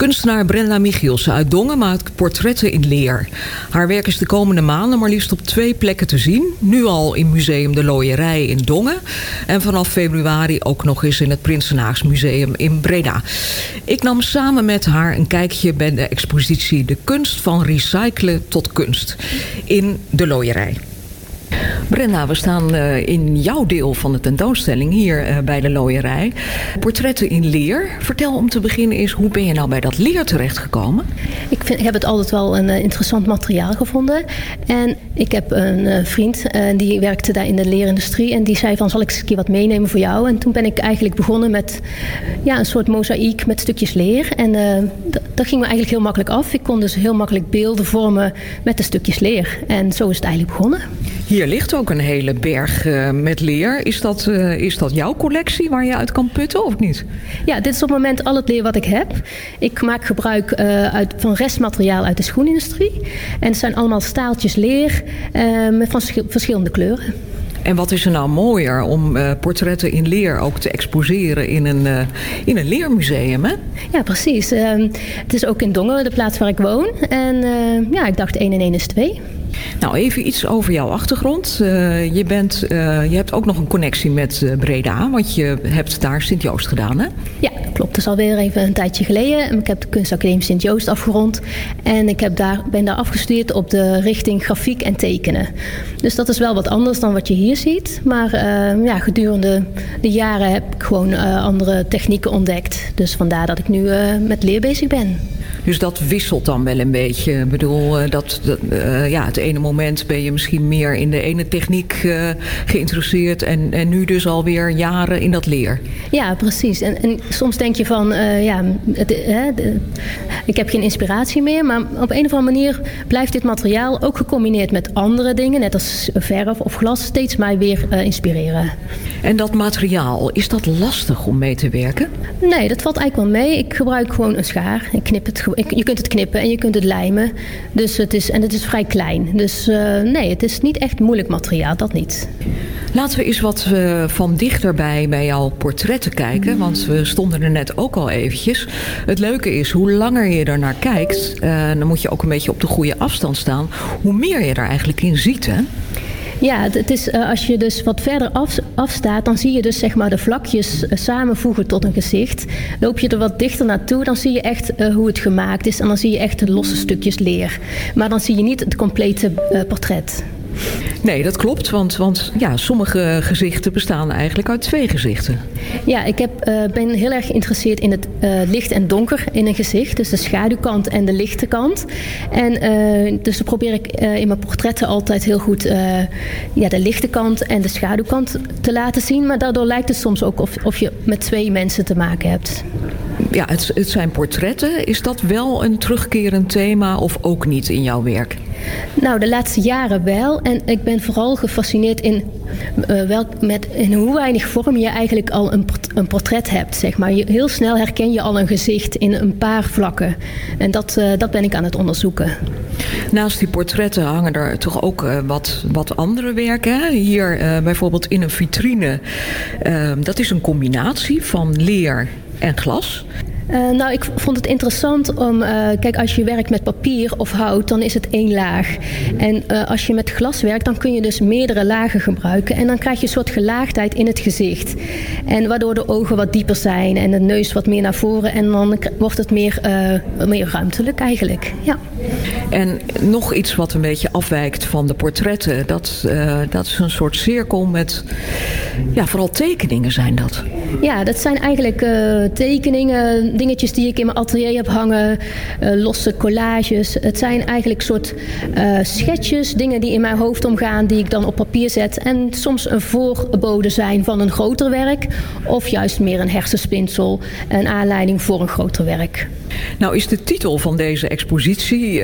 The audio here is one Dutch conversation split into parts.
Kunstenaar Brenda Michielsen uit Dongen maakt portretten in leer. Haar werk is de komende maanden maar liefst op 2 plekken te zien. Nu al in Museum de Looierij in Dongen. En vanaf februari ook nog eens in het Prinsenhaagsmuseum in Breda. Ik nam samen met haar een kijkje bij de expositie De kunst van recyclen tot kunst in de Looierij. Brenda, we staan in jouw deel van de tentoonstelling hier bij de Looierij. Portretten in leer. Vertel om te beginnen eens, hoe ben je nou bij dat leer terechtgekomen? Ik heb het altijd wel een interessant materiaal gevonden. En ik heb een vriend die werkte daar in de leerindustrie. En die zei van, zal ik eens een keer wat meenemen voor jou? En toen ben ik eigenlijk begonnen met een soort mozaïek met stukjes leer. En dat ging me eigenlijk heel makkelijk af. Ik kon dus heel makkelijk beelden vormen met de stukjes leer. En zo is het eigenlijk begonnen. Hier ligt ook een hele berg met leer. Is dat jouw collectie waar je uit kan putten of niet? Ja, dit is op het moment al het leer wat ik heb. Ik maak gebruik van restmateriaal uit de schoenindustrie. En het zijn allemaal staaltjes leer van verschillende kleuren. En wat is er nou mooier om portretten in leer ook te exposeren in een leermuseum, hè? Ja, precies. Het is ook in Dongen, de plaats waar ik woon. En ik dacht 1 en 1 is 2. Nou, even iets over jouw achtergrond. Je hebt ook nog een connectie met Breda, want je hebt daar Sint-Joost gedaan, hè? Ja, klopt. Dat is alweer even een tijdje geleden. Ik heb de kunstacademie Sint-Joost afgerond. En ik ben daar afgestudeerd op de richting grafiek en tekenen. Dus dat is wel wat anders dan wat je hier ziet. Maar gedurende de jaren heb ik gewoon andere technieken ontdekt. Dus vandaar dat ik nu met leer bezig ben. Dus dat wisselt dan wel een beetje. Ik bedoel, het ene moment ben je misschien meer in de ene techniek geïnteresseerd en nu dus alweer jaren in dat leer. Ja, precies. En soms denk je van, ik heb geen inspiratie meer, maar op een of andere manier blijft dit materiaal ook gecombineerd met andere dingen, net als verf of glas, steeds mij weer inspireren. En dat materiaal, is dat lastig om mee te werken? Nee, dat valt eigenlijk wel mee. Ik gebruik gewoon een schaar. Ik knip het. Je kunt het knippen en je kunt het lijmen. Dus het is vrij klein. Dus nee, het is niet echt moeilijk materiaal, dat niet. Laten we eens wat van dichterbij bij jouw portretten kijken. Want we stonden er net ook al eventjes. Het leuke is, hoe langer je er naar kijkt, dan moet je ook een beetje op de goede afstand staan. Hoe meer je er eigenlijk in ziet, hè? Ja, het is, als je dus wat verder afstaat, dan zie je dus zeg maar de vlakjes samenvoegen tot een gezicht. Loop je er wat dichter naartoe, dan zie je echt hoe het gemaakt is. En dan zie je echt de losse stukjes leer. Maar dan zie je niet het complete portret. Nee, dat klopt, want sommige gezichten bestaan eigenlijk uit 2 gezichten. Ja, ik ben heel erg geïnteresseerd in het licht en donker in een gezicht. Dus de schaduwkant en de lichte kant. En dus dan probeer ik in mijn portretten altijd heel goed de lichte kant en de schaduwkant te laten zien. Maar daardoor lijkt het soms ook of je met 2 mensen te maken hebt. Ja, het zijn portretten. Is dat wel een terugkerend thema of ook niet in jouw werk? Nou, de laatste jaren wel. En ik ben vooral gefascineerd in hoe weinig vorm je eigenlijk al een portret hebt, zeg maar. Heel snel herken je al een gezicht in een paar vlakken. En dat ben ik aan het onderzoeken. Naast die portretten hangen er toch ook wat andere werken. Hè? Hier bijvoorbeeld in een vitrine. Dat is een combinatie van leer en glas. Ik vond het interessant om... kijk, als je werkt met papier of hout, dan is het 1 laag. En als je met glas werkt, dan kun je dus meerdere lagen gebruiken. En dan krijg je een soort gelaagdheid in het gezicht. En waardoor de ogen wat dieper zijn en de neus wat meer naar voren. En dan wordt het meer ruimtelijk eigenlijk. Ja. En nog iets wat een beetje afwijkt van de portretten. Dat is een soort cirkel met... vooral tekeningen zijn dat. Ja, dat zijn eigenlijk tekeningen... dingetjes die ik in mijn atelier heb hangen, losse collages. Het zijn eigenlijk soort schetsjes, dingen die in mijn hoofd omgaan, die ik dan op papier zet. En soms een voorbode zijn van een groter werk, of juist meer een hersenspinsel, een aanleiding voor een groter werk. Nou is de titel van deze expositie,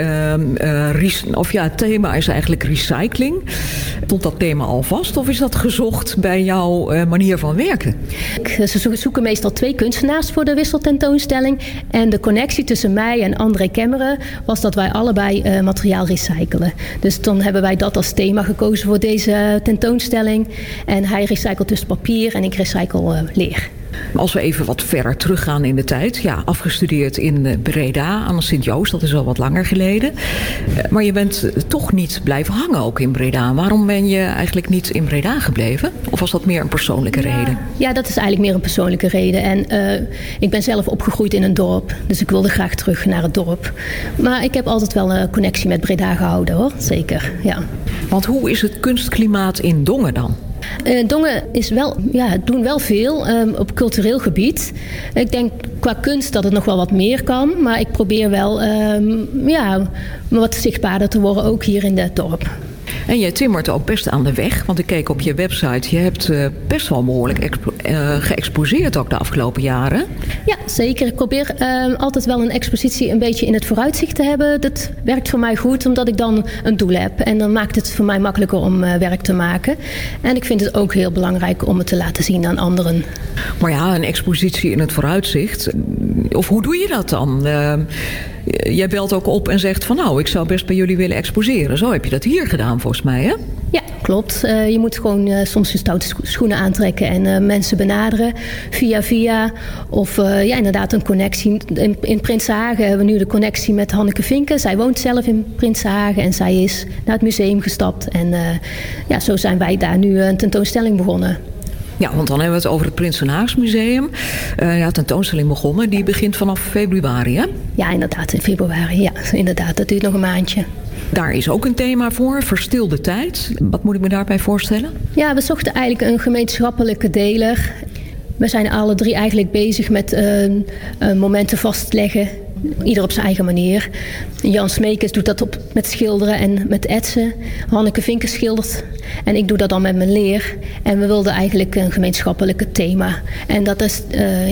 het thema is eigenlijk recycling. Stond dat thema al vast of is dat gezocht bij jouw manier van werken? Ze zoeken meestal 2 kunstenaars voor de wisseltentoonstelling. En de connectie tussen mij en André Kemmeren was dat wij allebei materiaal recyclen. Dus dan hebben wij dat als thema gekozen voor deze tentoonstelling. En hij recycelt dus papier en ik recycle leer. Als we even wat verder teruggaan in de tijd. Ja, afgestudeerd in Breda aan de Sint-Joost. Dat is al wat langer geleden. Maar je bent toch niet blijven hangen ook in Breda. Waarom ben je eigenlijk niet in Breda gebleven? Of was dat meer een persoonlijke reden? Ja, dat is eigenlijk meer een persoonlijke reden. En ik ben zelf opgegroeid in een dorp. Dus ik wilde graag terug naar het dorp. Maar ik heb altijd wel een connectie met Breda gehouden, hoor. Zeker, ja. Want hoe is het kunstklimaat in Dongen dan? Dongen doen wel veel op cultureel gebied. Ik denk qua kunst dat het nog wel wat meer kan. Maar ik probeer wel wat zichtbaarder te worden, ook hier in het dorp. En jij timmert ook best aan de weg. Want ik keek op je website. Je hebt best wel behoorlijk geëxposeerd ook de afgelopen jaren. Ja, zeker. Ik probeer altijd wel een expositie een beetje in het vooruitzicht te hebben. Dat werkt voor mij goed, omdat ik dan een doel heb. En dan maakt het voor mij makkelijker om werk te maken. En ik vind het ook heel belangrijk om het te laten zien aan anderen. Maar ja, een expositie in het vooruitzicht. Of hoe doe je dat dan? Jij belt ook op en zegt van nou, ik zou best bij jullie willen exposeren. Zo heb je dat hier gedaan volgens mij, hè? Ja, klopt. Je moet gewoon soms je stoute schoenen aantrekken en mensen benaderen via. Of inderdaad een connectie. In Prinsenhagen hebben we nu de connectie met Hanneke Vinken. Zij woont zelf in Prinsenhagen en zij is naar het museum gestapt. En zo zijn wij daar nu een tentoonstelling begonnen. Ja, want dan hebben we het over het Prinsenhaagsmuseum. Tentoonstelling begonnen. Die begint vanaf februari, hè? Ja, inderdaad, in februari. Ja, inderdaad. Dat duurt nog een maandje. Daar is ook een thema voor, verstilde tijd. Wat moet ik me daarbij voorstellen? Ja, we zochten eigenlijk een gemeenschappelijke deler. We zijn alle drie eigenlijk bezig met momenten vastleggen. Ieder op zijn eigen manier. Jan Smeekens doet dat met schilderen en met etsen. Hanneke Vinken schildert. En ik doe dat dan met mijn leer. En we wilden eigenlijk een gemeenschappelijke thema. En dat is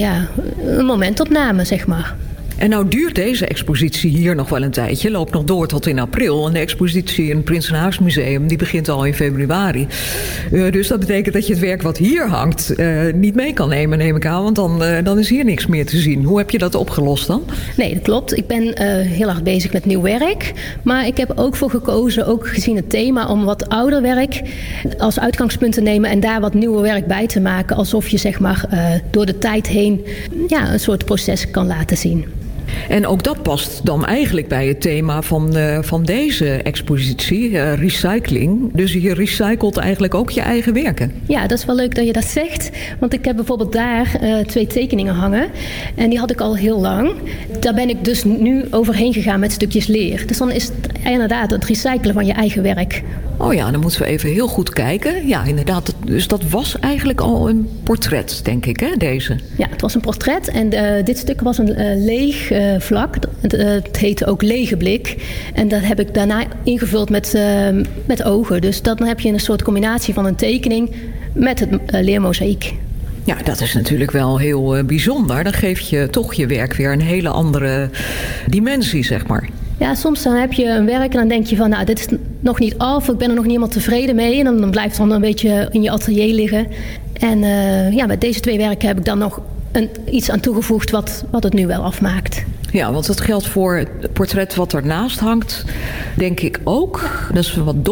een momentopname, zeg maar. En nou duurt deze expositie hier nog wel een tijdje. Loopt nog door tot in april. En de expositie in het Prinsenhaagsmuseum die begint al in februari. Dus dat betekent dat je het werk wat hier hangt niet mee kan nemen, neem ik aan. Want dan is hier niks meer te zien. Hoe heb je dat opgelost dan? Nee, dat klopt. Ik ben heel erg bezig met nieuw werk. Maar ik heb ook voor gekozen, ook gezien het thema, om wat ouder werk als uitgangspunt te nemen. En daar wat nieuwer werk bij te maken. Alsof je zeg maar door de tijd heen een soort proces kan laten zien. En ook dat past dan eigenlijk bij het thema van deze expositie, recycling. Dus je recycelt eigenlijk ook je eigen werken. Ja, dat is wel leuk dat je dat zegt. Want ik heb bijvoorbeeld daar 2 tekeningen hangen. En die had ik al heel lang. Daar ben ik dus nu overheen gegaan met stukjes leer. Dus dan is het inderdaad het recyclen van je eigen werk. Oh ja, dan moeten we even heel goed kijken. Ja, inderdaad. Dus dat was eigenlijk al een portret, denk ik, hè, deze? Ja, het was een portret. En dit stuk was een leeg vlak. Het heette ook lege blik. En dat heb ik daarna ingevuld met ogen. Dus dan heb je een soort combinatie van een tekening met het leermozaïek. Ja, dat is natuurlijk wel heel bijzonder. Dan geef je toch je werk weer een hele andere dimensie, zeg maar. Ja, soms dan heb je een werk en dan denk je van, nou, dit is nog niet af. Ik ben er nog niet helemaal tevreden mee. En dan blijft het dan een beetje in je atelier liggen. En met deze 2 werken heb ik dan nog iets aan toegevoegd wat het nu wel afmaakt. Ja, want dat geldt voor het portret wat ernaast hangt, denk ik ook. Dat is een wat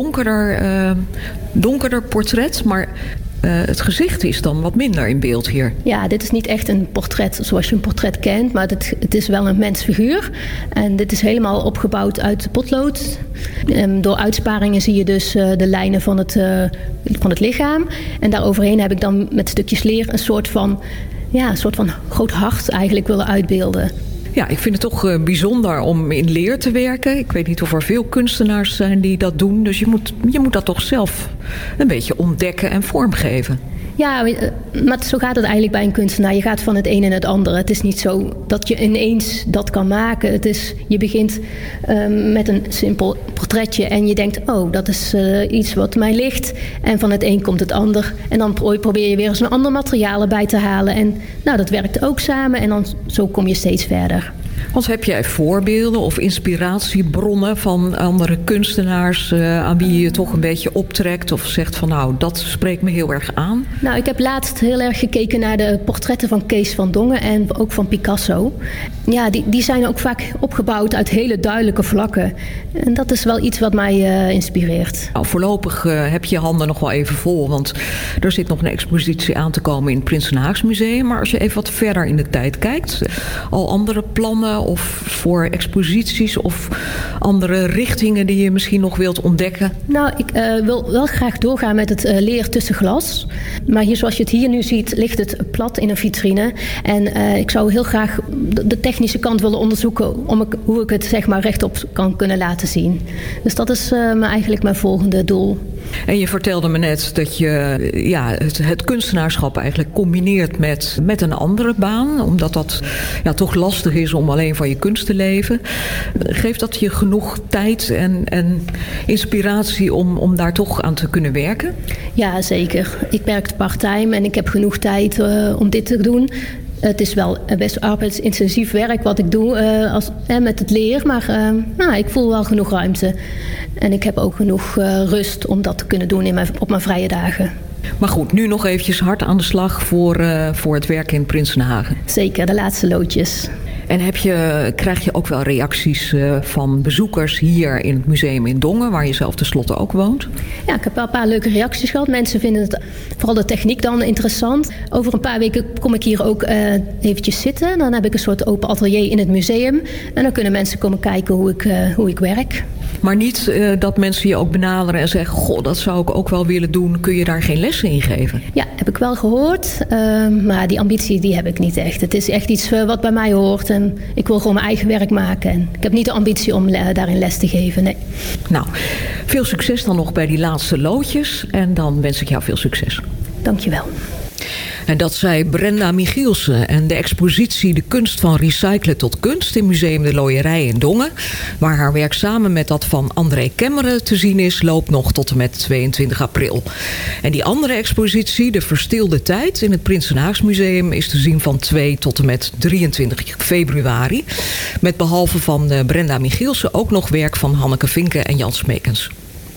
donkerder portret, maar het gezicht is dan wat minder in beeld hier. Ja, dit is niet echt een portret zoals je een portret kent, maar het is wel een mensfiguur. En dit is helemaal opgebouwd uit potlood. Door uitsparingen zie je dus de lijnen van het lichaam. En daaroverheen heb ik dan met stukjes leer een soort van groot hart eigenlijk willen uitbeelden. Ja, ik vind het toch bijzonder om in leer te werken. Ik weet niet of er veel kunstenaars zijn die dat doen. Dus je moet dat toch zelf een beetje ontdekken en vormgeven. Ja, maar zo gaat het eigenlijk bij een kunstenaar. Je gaat van het een in het andere. Het is niet zo dat je ineens dat kan maken. Je begint met een simpel portretje en je denkt, oh, dat is iets wat mij ligt. En van het een komt het ander. En dan probeer je weer eens een ander materiaal erbij te halen. En nou, dat werkt ook samen en dan zo kom je steeds verder. Want heb jij voorbeelden of inspiratiebronnen van andere kunstenaars aan wie je toch een beetje optrekt of zegt van nou, dat spreekt me heel erg aan? Nou, ik heb laatst heel erg gekeken naar de portretten van Kees van Dongen en ook van Picasso. Ja, die zijn ook vaak opgebouwd uit hele duidelijke vlakken. En dat is wel iets wat mij inspireert. Nou, voorlopig heb je je handen nog wel even vol, want er zit nog een expositie aan te komen in het Prinsenhaagsmuseum. Maar als je even wat verder in de tijd kijkt, al andere plannen of voor exposities of andere richtingen die je misschien nog wilt ontdekken? Nou, ik wil wel graag doorgaan met het leer tussen glas. Maar hier, zoals je het hier nu ziet, ligt het plat in een vitrine. En ik zou heel graag de technische kant willen onderzoeken hoe ik het zeg maar rechtop kan kunnen laten zien. Dus dat is eigenlijk mijn volgende doel. En je vertelde me net dat je het kunstenaarschap eigenlijk combineert met een andere baan. Omdat dat toch lastig is om alleen van je kunst te leven. Geeft dat je genoeg tijd en inspiratie om daar toch aan te kunnen werken? Ja, zeker. Ik werk part-time en ik heb genoeg tijd om dit te doen. Het is wel best arbeidsintensief werk wat ik doe met het leer. Maar ik voel wel genoeg ruimte. En ik heb ook genoeg rust om dat te kunnen doen op mijn vrije dagen. Maar goed, nu nog eventjes hard aan de slag voor het werk in Prinsenhagen. Zeker, de laatste loodjes. En krijg je ook wel reacties van bezoekers hier in het museum in Dongen, waar je zelf tenslotte ook woont? Ja, ik heb wel een paar leuke reacties gehad. Mensen vinden het, vooral de techniek dan, interessant. Over een paar weken kom ik hier ook eventjes zitten. Dan heb ik een soort open atelier in het museum. En dan kunnen mensen komen kijken hoe ik werk. Maar niet dat mensen je ook benaderen en zeggen, goh, dat zou ik ook wel willen doen. Kun je daar geen lessen in geven? Ja, heb ik wel gehoord. Maar die ambitie die heb ik niet echt. Het is echt iets wat bij mij hoort. En ik wil gewoon mijn eigen werk maken. En ik heb niet de ambitie om daarin les te geven, nee. Nou, veel succes dan nog bij die laatste loodjes. En dan wens ik jou veel succes. Dankjewel. En dat zei Brenda Michielsen. En de expositie De Kunst van Recyclen tot Kunst in Museum de Looierij in Dongen, waar haar werk samen met dat van André Kemmeren te zien is, loopt nog tot en met 22 april. En die andere expositie, De Verstilde Tijd, in het Prinsenhaagsmuseum, is te zien van 2 tot en met 23 februari. Met behalve van Brenda Michielsen ook nog werk van Hanneke Vinken en Jan Smekens.